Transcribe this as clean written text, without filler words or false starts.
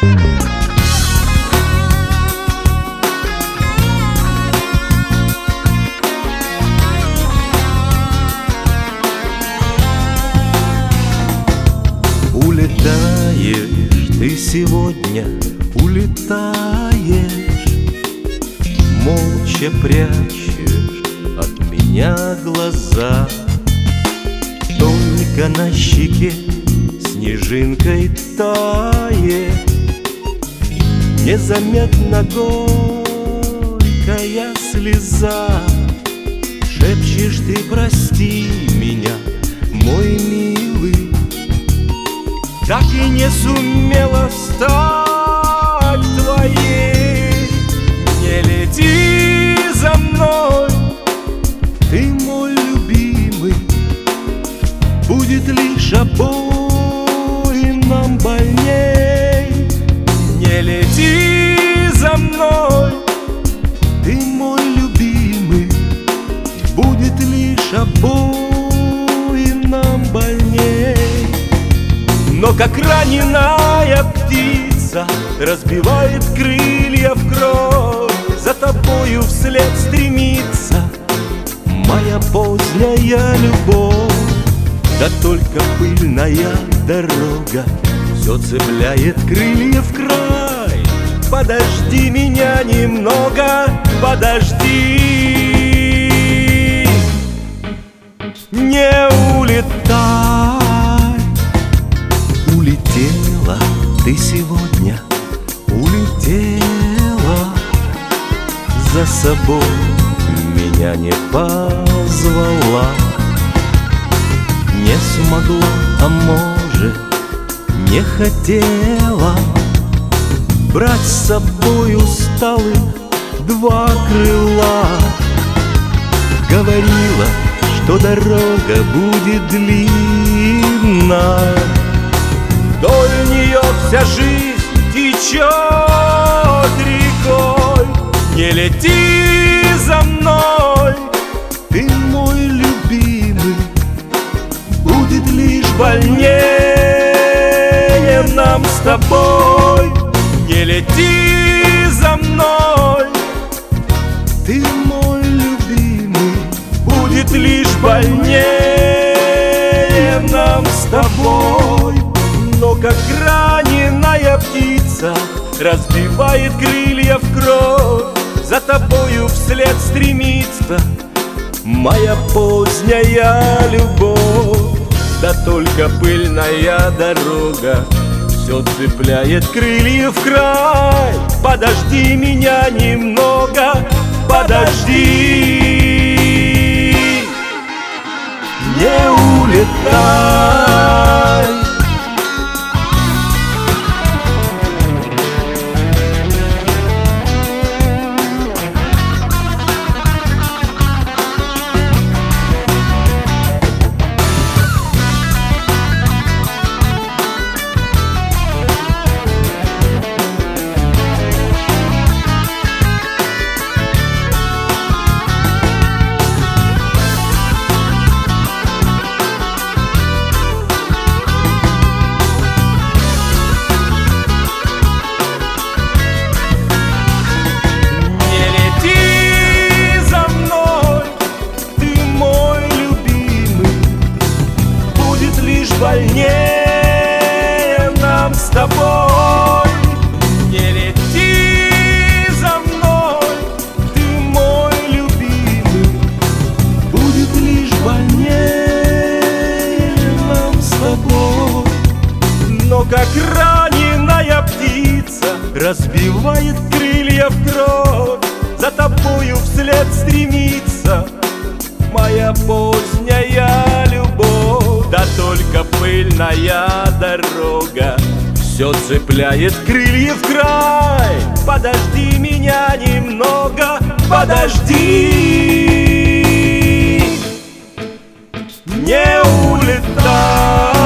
Улетаешь ты сегодня, улетаешь, молча прячешь от меня глаза. Только на щеке снежинкой тает незаметно горькая слеза. Шепчешь ты: прости меня, мой милый, так и не сумела стать твоей. Не лети за мной, ты мой любимый, будет лишь обоим нам больней. Не лети за мной, ты мой любимый, будет лишь обоим нам больней. Но как раненая птица разбивает крылья в кровь, за тобою вслед стремится моя поздняя любовь. Да только пыльная дорога все цепляет крылья в край. Подожди меня немного, подожди, не улетай. Улетела ты сегодня, улетела, за собой меня не позвала. Не смогла, а может, не хотела брать с собой усталых два крыла. Говорила, что дорога будет длинна, вдоль нее вся жизнь течет рекой. Не лети за мной, ты мой любимый, будет лишь больнее нам с тобой. Не лети за мной, ты мой любимый, будет лишь больнее нам с тобой. Но как раненая птица разбивает крылья в кровь, за тобою вслед стремится моя поздняя любовь. Да только пыльная дорога все цепляет крылья в край. Подожди меня немного, подожди, не улетай. Больнее нам с тобой. Не лети за мной, ты мой любимый, будет лишь больнее нам с тобой. Но как раненая птица разбивает крылья в кровь, за тобою вслед стремится моя поздняя любовь. Да только пыльная дорога все цепляет крылья в край. Подожди меня немного, подожди, не улетай.